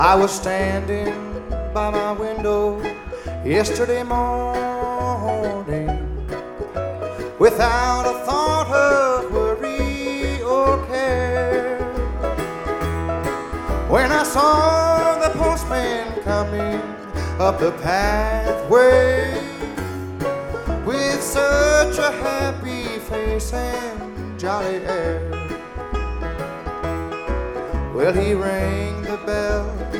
I was standing by my window yesterday morning without a thought of worry or care, when I saw the postman coming up the pathway with such a happy face and jolly air. Well, he rang the bell